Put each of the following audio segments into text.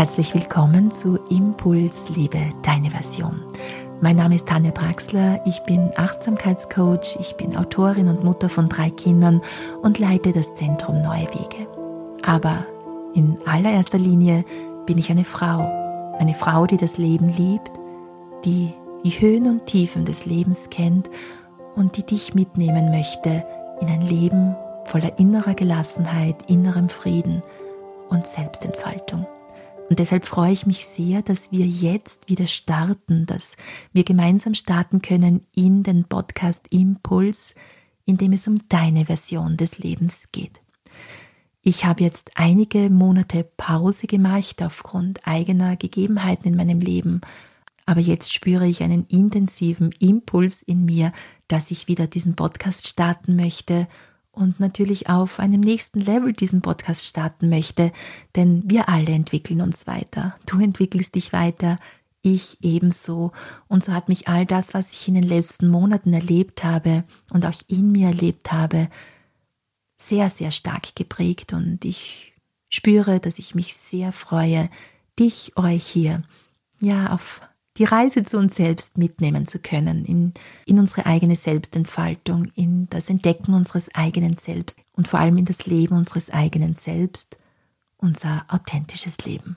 Herzlich willkommen zu Impuls, liebe deine Version. Mein Name ist Tanja Draxler, ich bin Achtsamkeitscoach, ich bin Autorin und Mutter von 3 Kindern und leite das Zentrum Neue Wege. Aber in allererster Linie bin ich eine Frau, die das Leben liebt, die die Höhen und Tiefen des Lebens kennt und die dich mitnehmen möchte in ein Leben voller innerer Gelassenheit, innerem Frieden und Selbstentfaltung. Und deshalb freue ich mich sehr, dass wir jetzt wieder starten, dass wir gemeinsam starten können in den Podcast Impuls, in dem es um deine Version des Lebens geht. Ich habe jetzt einige Monate Pause gemacht aufgrund eigener Gegebenheiten in meinem Leben, aber jetzt spüre ich einen intensiven Impuls in mir, dass ich wieder diesen Podcast starten möchte und natürlich auf einem nächsten Level diesen Podcast starten möchte, denn wir alle entwickeln uns weiter. Du entwickelst dich weiter, ich ebenso. Und so hat mich all das, was ich in den letzten Monaten erlebt habe und auch in mir erlebt habe, sehr, sehr stark geprägt. Und ich spüre, dass ich mich sehr freue, euch hier auf die Reise zu uns selbst mitnehmen zu können, in unsere eigene Selbstentfaltung, in das Entdecken unseres eigenen Selbst und vor allem in das Leben unseres eigenen Selbst, unser authentisches Leben.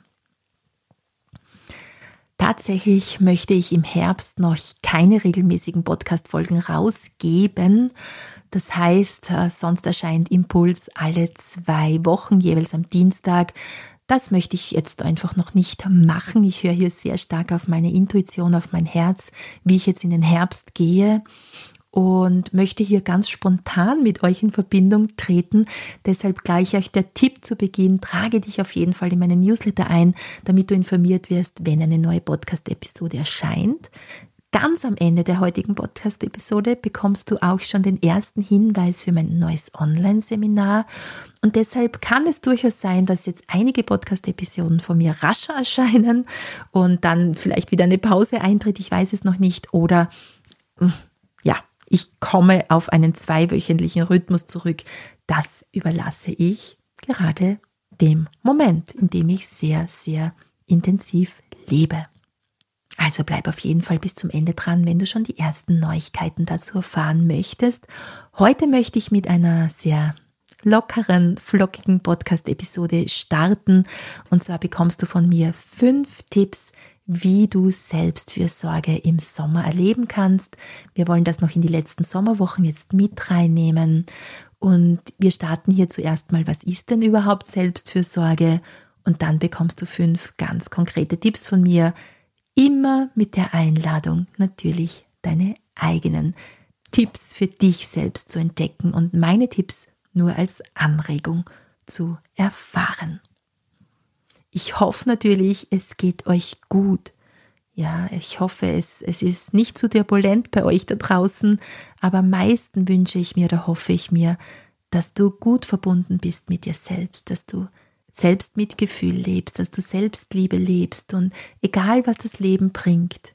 Tatsächlich möchte ich im Herbst noch keine regelmäßigen Podcast-Folgen rausgeben. Das heißt, sonst erscheint Impuls alle 2 Wochen, jeweils am Dienstag. Das möchte ich jetzt einfach noch nicht machen. Ich höre hier sehr stark auf meine Intuition, auf mein Herz, wie ich jetzt in den Herbst gehe und möchte hier ganz spontan mit euch in Verbindung treten. Deshalb gleich euch der Tipp zu Beginn: trage dich auf jeden Fall in meinen Newsletter ein, damit du informiert wirst, wenn eine neue Podcast-Episode erscheint. Ganz am Ende der heutigen Podcast-Episode bekommst du auch schon den ersten Hinweis für mein neues Online-Seminar. Und deshalb kann es durchaus sein, dass jetzt einige Podcast-Episoden von mir rascher erscheinen und dann vielleicht wieder eine Pause eintritt. Ich weiß es noch nicht. Oder ich komme auf einen 2-wöchentlichen Rhythmus zurück. Das überlasse ich gerade dem Moment, in dem ich sehr, sehr intensiv lebe. Also bleib auf jeden Fall bis zum Ende dran, wenn du schon die ersten Neuigkeiten dazu erfahren möchtest. Heute möchte ich mit einer sehr lockeren, flockigen Podcast-Episode starten. Und zwar bekommst du von mir 5 Tipps, wie du Selbstfürsorge im Sommer erleben kannst. Wir wollen das noch in die letzten Sommerwochen jetzt mit reinnehmen. Und wir starten hier zuerst mal, was ist denn überhaupt Selbstfürsorge? Und dann bekommst du 5 ganz konkrete Tipps von mir, immer mit der Einladung, natürlich deine eigenen Tipps für dich selbst zu entdecken und meine Tipps nur als Anregung zu erfahren. Ich hoffe natürlich, es geht euch gut. Ja, ich hoffe, es ist nicht zu turbulent bei euch da draußen, aber am meisten wünsche ich mir oder hoffe ich mir, dass du gut verbunden bist mit dir selbst, dass du Selbstmitgefühl lebst, dass du Selbstliebe lebst und egal was das Leben bringt,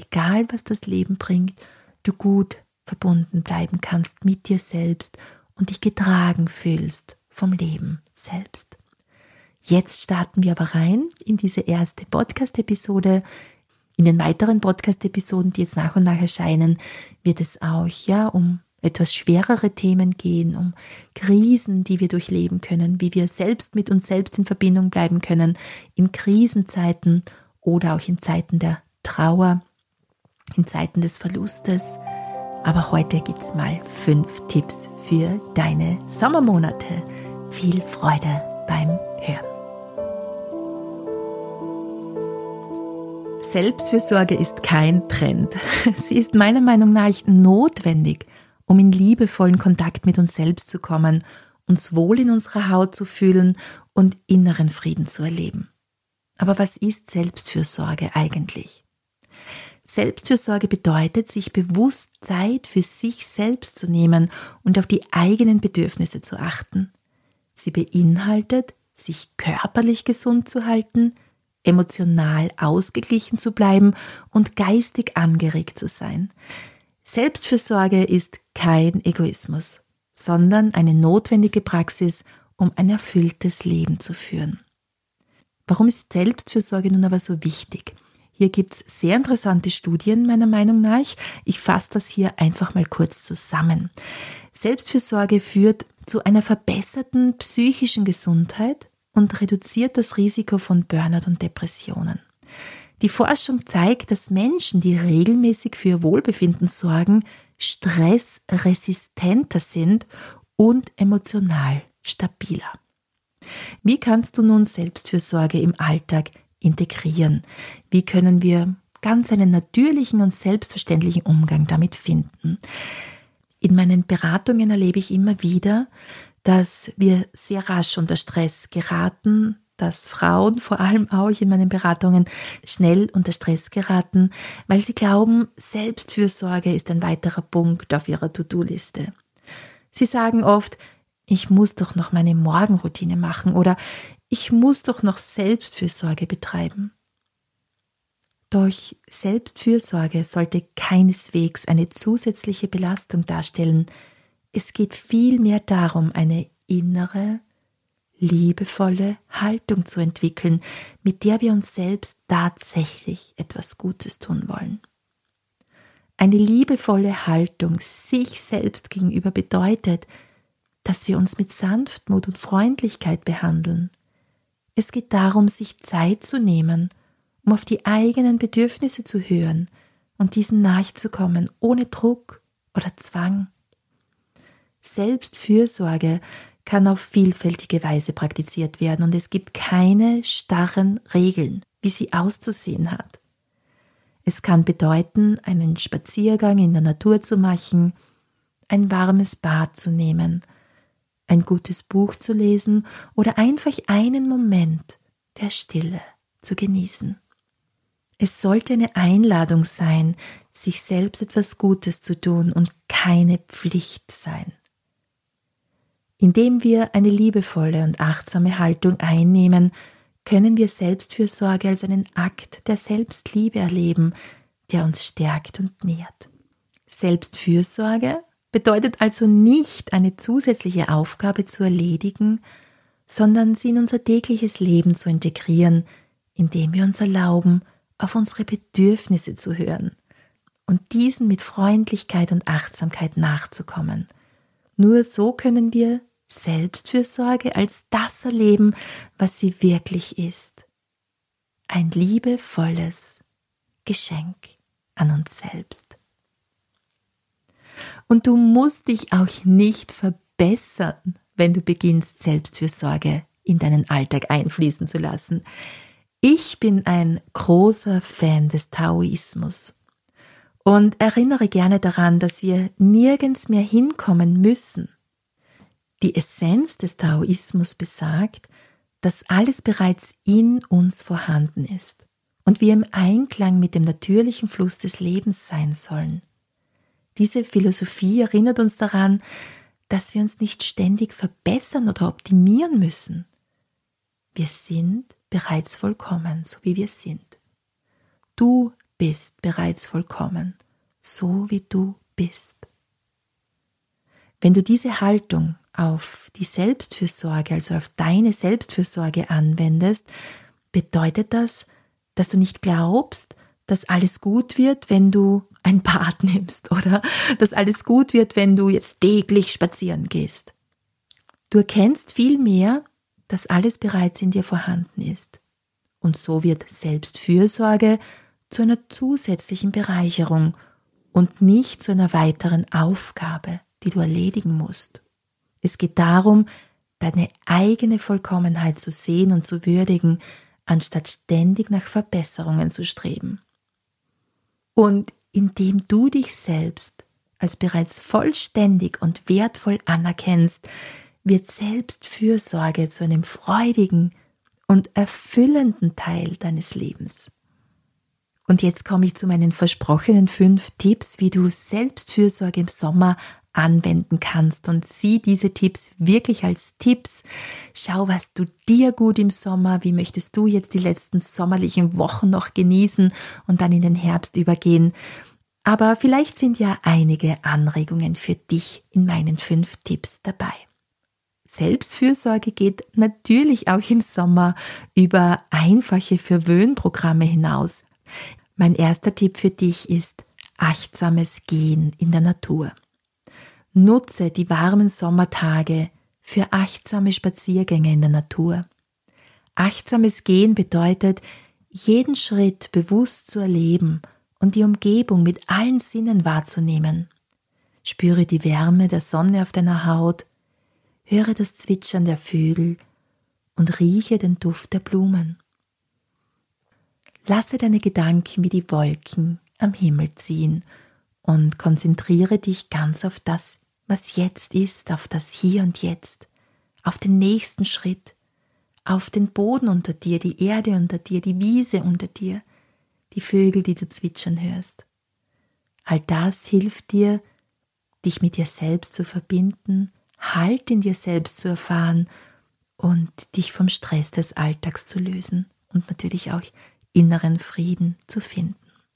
du gut verbunden bleiben kannst mit dir selbst und dich getragen fühlst vom Leben selbst. Jetzt starten wir aber rein in diese erste Podcast-Episode. In den weiteren Podcast-Episoden, die jetzt nach und nach erscheinen, wird es auch um etwas schwerere Themen gehen, um Krisen, die wir durchleben können, wie wir selbst mit uns selbst in Verbindung bleiben können, in Krisenzeiten oder auch in Zeiten der Trauer, in Zeiten des Verlustes. Aber heute gibt es mal 5 Tipps für deine Sommermonate. Viel Freude beim Hören. Selbstfürsorge ist kein Trend. Sie ist meiner Meinung nach notwendig, um in liebevollen Kontakt mit uns selbst zu kommen, uns wohl in unserer Haut zu fühlen und inneren Frieden zu erleben. Aber was ist Selbstfürsorge eigentlich? Selbstfürsorge bedeutet, sich bewusst Zeit für sich selbst zu nehmen und auf die eigenen Bedürfnisse zu achten. Sie beinhaltet, sich körperlich gesund zu halten, emotional ausgeglichen zu bleiben und geistig angeregt zu sein. Selbstfürsorge ist kein Egoismus, sondern eine notwendige Praxis, um ein erfülltes Leben zu führen. Warum ist Selbstfürsorge nun aber so wichtig? Hier gibt es sehr interessante Studien meiner Meinung nach. Ich fasse das hier einfach mal kurz zusammen. Selbstfürsorge führt zu einer verbesserten psychischen Gesundheit und reduziert das Risiko von Burnout und Depressionen. Die Forschung zeigt, dass Menschen, die regelmäßig für ihr Wohlbefinden sorgen, stressresistenter sind und emotional stabiler. Wie kannst du nun Selbstfürsorge im Alltag integrieren? Wie können wir ganz einen natürlichen und selbstverständlichen Umgang damit finden? In meinen Beratungen erlebe ich immer wieder, dass wir sehr rasch unter Stress geraten, dass Frauen vor allem auch in meinen Beratungen schnell unter Stress geraten, weil sie glauben, Selbstfürsorge ist ein weiterer Punkt auf ihrer To-Do-Liste. Sie sagen oft, ich muss doch noch meine Morgenroutine machen oder ich muss doch noch Selbstfürsorge betreiben. Doch Selbstfürsorge sollte keineswegs eine zusätzliche Belastung darstellen. Es geht vielmehr darum, eine innere, liebevolle Haltung zu entwickeln, mit der wir uns selbst tatsächlich etwas Gutes tun wollen. Eine liebevolle Haltung sich selbst gegenüber bedeutet, dass wir uns mit Sanftmut und Freundlichkeit behandeln. Es geht darum, sich Zeit zu nehmen, um auf die eigenen Bedürfnisse zu hören und diesen nachzukommen, ohne Druck oder Zwang. Selbstfürsorge kann auf vielfältige Weise praktiziert werden und es gibt keine starren Regeln, wie sie auszusehen hat. Es kann bedeuten, einen Spaziergang in der Natur zu machen, ein warmes Bad zu nehmen, ein gutes Buch zu lesen oder einfach einen Moment der Stille zu genießen. Es sollte eine Einladung sein, sich selbst etwas Gutes zu tun und keine Pflicht sein. Indem wir eine liebevolle und achtsame Haltung einnehmen, können wir Selbstfürsorge als einen Akt der Selbstliebe erleben, der uns stärkt und nährt. Selbstfürsorge bedeutet also nicht, eine zusätzliche Aufgabe zu erledigen, sondern sie in unser tägliches Leben zu integrieren, indem wir uns erlauben, auf unsere Bedürfnisse zu hören und diesen mit Freundlichkeit und Achtsamkeit nachzukommen. Nur so können wir Selbstfürsorge als das erleben, was sie wirklich ist. Ein liebevolles Geschenk an uns selbst. Und du musst dich auch nicht verbessern, wenn du beginnst, Selbstfürsorge in deinen Alltag einfließen zu lassen. Ich bin ein großer Fan des Taoismus und erinnere gerne daran, dass wir nirgends mehr hinkommen müssen. Die Essenz des Taoismus besagt, dass alles bereits in uns vorhanden ist und wir im Einklang mit dem natürlichen Fluss des Lebens sein sollen. Diese Philosophie erinnert uns daran, dass wir uns nicht ständig verbessern oder optimieren müssen. Wir sind bereits vollkommen, so wie wir sind. Du bist bereits vollkommen, so wie du bist. Wenn du diese Haltung auf die Selbstfürsorge, also auf deine Selbstfürsorge anwendest, bedeutet das, dass du nicht glaubst, dass alles gut wird, wenn du ein Bad nimmst oder dass alles gut wird, wenn du jetzt täglich spazieren gehst. Du erkennst vielmehr, dass alles bereits in dir vorhanden ist. Und so wird Selbstfürsorge zu einer zusätzlichen Bereicherung und nicht zu einer weiteren Aufgabe, die du erledigen musst. Es geht darum, deine eigene Vollkommenheit zu sehen und zu würdigen, anstatt ständig nach Verbesserungen zu streben. Und indem du dich selbst als bereits vollständig und wertvoll anerkennst, wird Selbstfürsorge zu einem freudigen und erfüllenden Teil deines Lebens. Und jetzt komme ich zu meinen versprochenen 5 Tipps, wie du Selbstfürsorge im Sommer anwenden kannst, und sieh diese Tipps wirklich als Tipps. Schau, was tut dir gut im Sommer, wie möchtest du jetzt die letzten sommerlichen Wochen noch genießen und dann in den Herbst übergehen. Aber vielleicht sind ja einige Anregungen für dich in meinen 5 Tipps dabei. Selbstfürsorge geht natürlich auch im Sommer über einfache Verwöhnprogramme hinaus. Mein erster Tipp für dich ist achtsames Gehen in der Natur. Nutze die warmen Sommertage für achtsame Spaziergänge in der Natur. Achtsames Gehen bedeutet, jeden Schritt bewusst zu erleben und die Umgebung mit allen Sinnen wahrzunehmen. Spüre die Wärme der Sonne auf deiner Haut, höre das Zwitschern der Vögel und rieche den Duft der Blumen. Lasse deine Gedanken wie die Wolken am Himmel ziehen und konzentriere dich ganz auf das, was jetzt ist, auf das Hier und Jetzt, auf den nächsten Schritt, auf den Boden unter dir, die Erde unter dir, die Wiese unter dir, die Vögel, die du zwitschern hörst. All das hilft dir, dich mit dir selbst zu verbinden, Halt in dir selbst zu erfahren und dich vom Stress des Alltags zu lösen und natürlich auch inneren Frieden zu finden.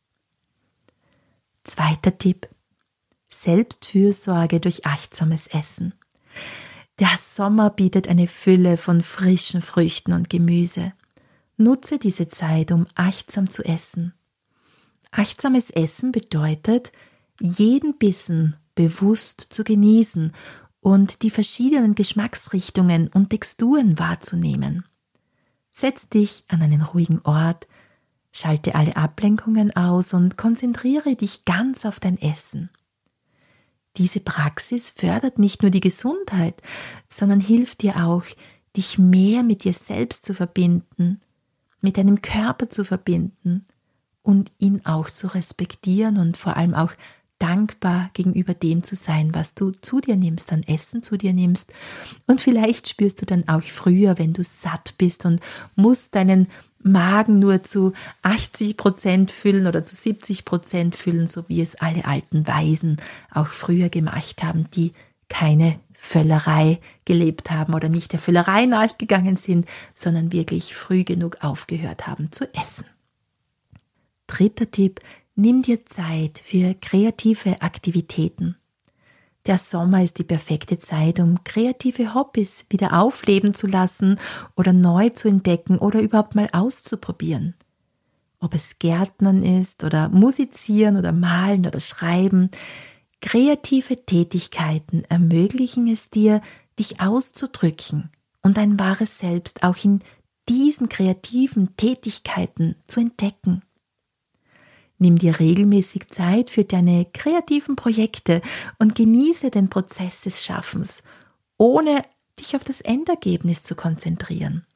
Zweiter Tipp: Selbstfürsorge durch achtsames Essen. Der Sommer bietet eine Fülle von frischen Früchten und Gemüse. Nutze diese Zeit, um achtsam zu essen. Achtsames Essen bedeutet, jeden Bissen bewusst zu genießen und die verschiedenen Geschmacksrichtungen und Texturen wahrzunehmen. Setz dich an einen ruhigen Ort, schalte alle Ablenkungen aus und konzentriere dich ganz auf dein Essen. Diese Praxis fördert nicht nur die Gesundheit, sondern hilft dir auch, dich mehr mit dir selbst zu verbinden, mit deinem Körper zu verbinden und ihn auch zu respektieren und vor allem auch dankbar gegenüber dem zu sein, was du zu dir nimmst, an Essen zu dir nimmst. Und vielleicht spürst du dann auch früher, wenn du satt bist und musst deinen Magen nur zu 80% füllen oder zu 70% füllen, so wie es alle alten Weisen auch früher gemacht haben, die keine Völlerei gelebt haben oder nicht der Völlerei nachgegangen sind, sondern wirklich früh genug aufgehört haben zu essen. Dritter Tipp: Nimm dir Zeit für kreative Aktivitäten. Der Sommer ist die perfekte Zeit, um kreative Hobbys wieder aufleben zu lassen oder neu zu entdecken oder überhaupt mal auszuprobieren. Ob es Gärtnern ist oder Musizieren oder Malen oder Schreiben, kreative Tätigkeiten ermöglichen es dir, dich auszudrücken und dein wahres Selbst auch in diesen kreativen Tätigkeiten zu entdecken. Nimm dir regelmäßig Zeit für deine kreativen Projekte und genieße den Prozess des Schaffens, ohne dich auf das Endergebnis zu konzentrieren.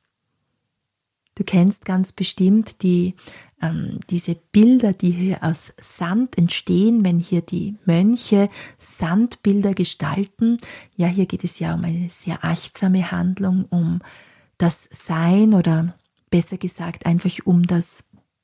Du kennst ganz bestimmt diese Bilder, die hier aus Sand entstehen, wenn hier die Mönche Sandbilder gestalten. Ja, hier geht es ja um eine sehr achtsame Handlung, um das Sein oder besser gesagt einfach um das,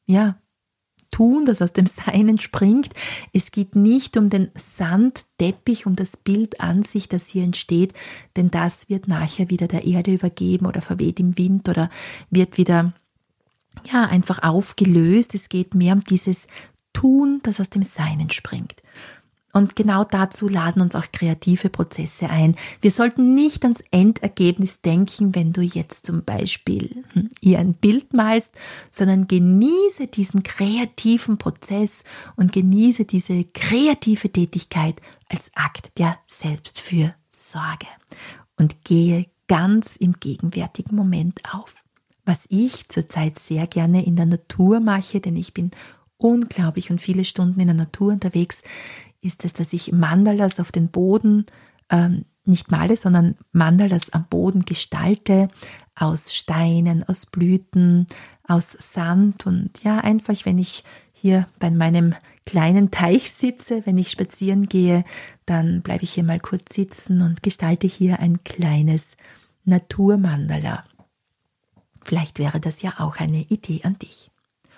Tun, das aus dem Sein entspringt. Es geht nicht um den Sandteppich, um das Bild an sich, das hier entsteht, denn das wird nachher wieder der Erde übergeben oder verweht im Wind oder wird wieder einfach aufgelöst. Es geht mehr um dieses Tun, das aus dem Sein entspringt. Und genau dazu laden uns auch kreative Prozesse ein. Wir sollten nicht ans Endergebnis denken, wenn du jetzt zum Beispiel hier ein Bild malst, sondern genieße diesen kreativen Prozess und genieße diese kreative Tätigkeit als Akt der Selbstfürsorge und gehe ganz im gegenwärtigen Moment auf. Was ich zurzeit sehr gerne in der Natur mache, denn ich bin unglaublich und viele Stunden in der Natur unterwegs, ist es, dass ich Mandalas auf den Boden, nicht male, sondern Mandalas am Boden gestalte, aus Steinen, aus Blüten, aus Sand und einfach, wenn ich hier bei meinem kleinen Teich sitze, wenn ich spazieren gehe, dann bleibe ich hier mal kurz sitzen und gestalte hier ein kleines Naturmandala. Vielleicht wäre das ja auch eine Idee an dich.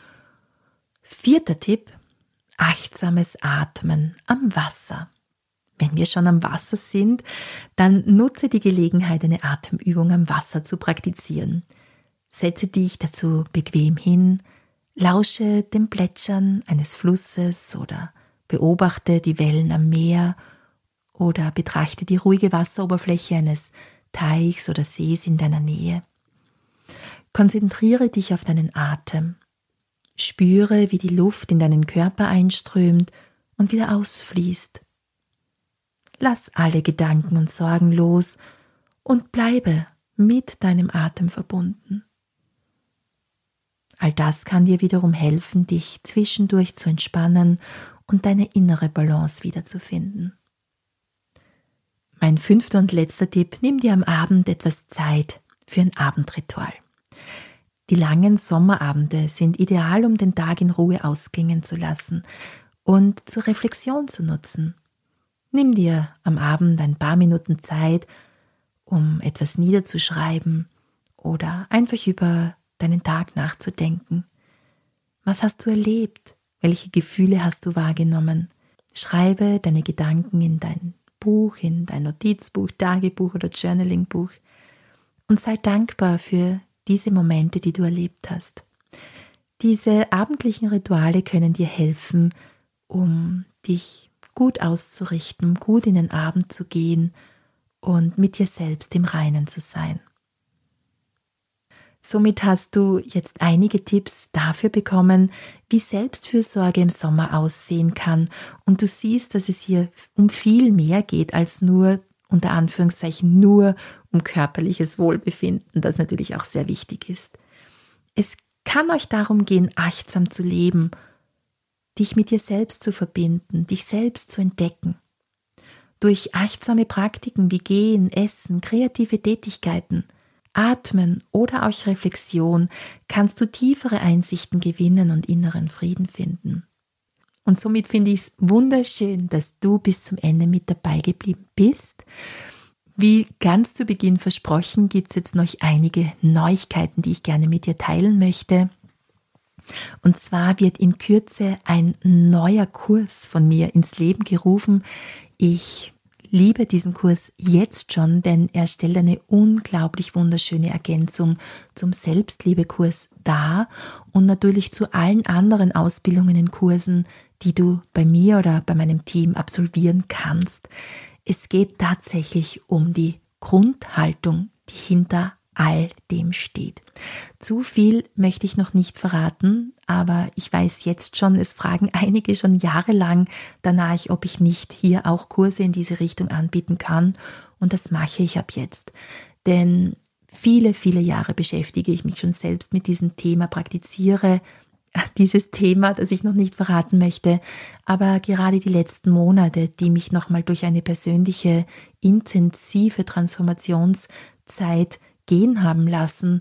Vierter Tipp: achtsames Atmen am Wasser. Wenn wir schon am Wasser sind, dann nutze die Gelegenheit, eine Atemübung am Wasser zu praktizieren. Setze dich dazu bequem hin, lausche dem Plätschern eines Flusses oder beobachte die Wellen am Meer oder betrachte die ruhige Wasseroberfläche eines Teichs oder Sees in deiner Nähe. Konzentriere dich auf deinen Atem. Spüre, wie die Luft in deinen Körper einströmt und wieder ausfließt. Lass alle Gedanken und Sorgen los und bleibe mit deinem Atem verbunden. All das kann dir wiederum helfen, dich zwischendurch zu entspannen und deine innere Balance wiederzufinden. Mein 5. und letzter Tipp: Nimm dir am Abend etwas Zeit für ein Abendritual. Die langen Sommerabende sind ideal, um den Tag in Ruhe ausklingen zu lassen und zur Reflexion zu nutzen. Nimm dir am Abend ein paar Minuten Zeit, um etwas niederzuschreiben oder einfach über deinen Tag nachzudenken. Was hast du erlebt? Welche Gefühle hast du wahrgenommen? Schreibe deine Gedanken in dein Buch, in dein Notizbuch, Tagebuch oder Journalingbuch und sei dankbar für diese Momente, die du erlebt hast. Diese abendlichen Rituale können dir helfen, um dich gut auszurichten, gut in den Abend zu gehen und mit dir selbst im Reinen zu sein. Somit hast du jetzt einige Tipps dafür bekommen, wie Selbstfürsorge im Sommer aussehen kann. Und du siehst, dass es hier um viel mehr geht als nur, unter Anführungszeichen, nur um körperliches Wohlbefinden, das natürlich auch sehr wichtig ist. Es kann euch darum gehen, achtsam zu leben, dich mit dir selbst zu verbinden, dich selbst zu entdecken. Durch achtsame Praktiken wie Gehen, Essen, kreative Tätigkeiten, Atmen oder auch Reflexion kannst du tiefere Einsichten gewinnen und inneren Frieden finden. Und somit finde ich es wunderschön, dass du bis zum Ende mit dabei geblieben bist. Wie ganz zu Beginn versprochen, gibt es jetzt noch einige Neuigkeiten, die ich gerne mit dir teilen möchte. Und zwar wird in Kürze ein neuer Kurs von mir ins Leben gerufen. Ich liebe diesen Kurs jetzt schon, denn er stellt eine unglaublich wunderschöne Ergänzung zum Selbstliebekurs dar und natürlich zu allen anderen Ausbildungen in Kursen, die du bei mir oder bei meinem Team absolvieren kannst. Es geht tatsächlich um die Grundhaltung, die hinter all dem steht. Zu viel möchte ich noch nicht verraten, aber ich weiß jetzt schon, es fragen einige schon jahrelang danach, ob ich nicht hier auch Kurse in diese Richtung anbieten kann, und das mache ich ab jetzt. Denn viele, viele Jahre beschäftige ich mich schon selbst mit diesem Thema, praktiziere dieses Thema, das ich noch nicht verraten möchte, aber gerade die letzten Monate, die mich nochmal durch eine persönliche, intensive Transformationszeit gehen haben lassen,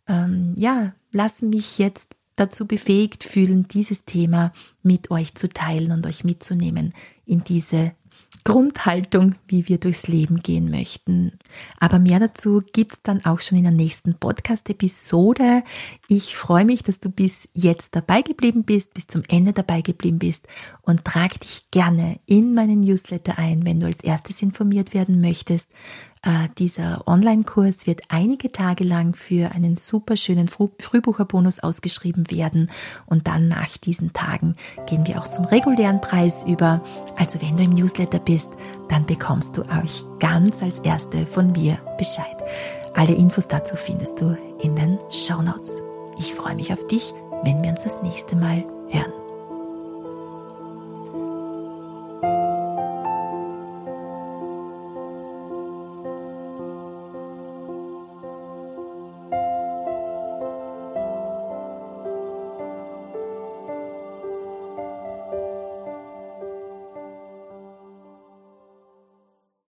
lassen mich jetzt dazu befähigt fühlen, dieses Thema mit euch zu teilen und euch mitzunehmen in diese Grundhaltung, wie wir durchs Leben gehen möchten. Aber mehr dazu gibt's dann auch schon in der nächsten Podcast-Episode. Ich freue mich, dass du bis jetzt dabei geblieben bist, bis zum Ende dabei geblieben bist, und trag dich gerne in meinen Newsletter ein, wenn du als erstes informiert werden möchtest. Dieser Online-Kurs wird einige Tage lang für einen super schönen Frühbucherbonus ausgeschrieben werden, und dann nach diesen Tagen gehen wir auch zum regulären Preis über. Also wenn du im Newsletter bist, dann bekommst du auch ganz als Erste von mir Bescheid. Alle Infos dazu findest du in den Shownotes. Ich freue mich auf dich, wenn wir uns das nächste Mal hören.